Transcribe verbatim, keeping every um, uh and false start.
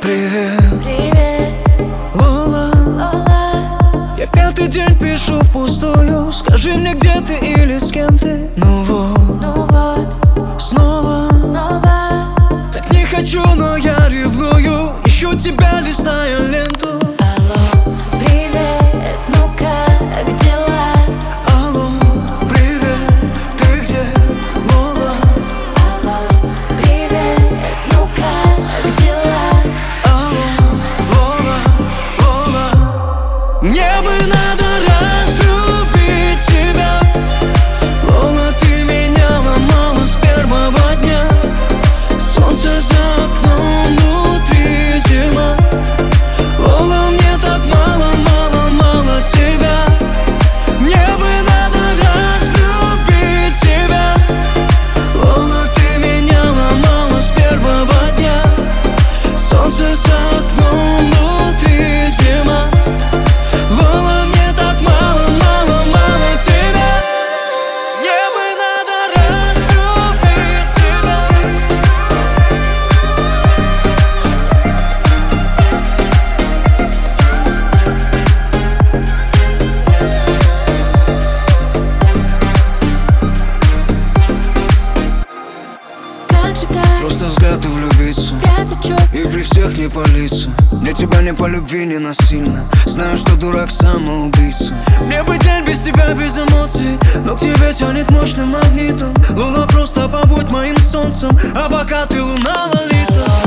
Привет, Привет, Лола. Лола. Я пятый день пишу впустую. Скажи мне, где ты или с кем ты. Ну вот, Ну вот, снова, снова. так не хочу, но я ревную. Ищу тебя, листая ленту. Алло, привет, ну как дела? Алло, привет, ты где, Лола? Алло, привет, ну как дела? Алло, Лола, Лола. Мне бы надо разлюбить тебя. Лола, ты меня ломала с первого дня. Солнце за окном, внутри зима. Лола, мне так мало, мало, мало тебя. Мне бы надо разлюбить тебя. Лола, ты меня ломала с первого дня. Солнце за окном, внутри зима. Лола, мне так мало, мало, мало тебя. Мне бы надо разлюбить тебя. Как же так? Просто взгляд и влюбиться, Прятать чувства. и при всех не палиться. Для тебя не по любви, не насильно. Знаю, что дурак самоубийца. Мне бы день без тебя, без эмоций, но к тебе тянет мощным магнитом. Луна, просто побудь моим солнцем, а пока ты луна, лолита.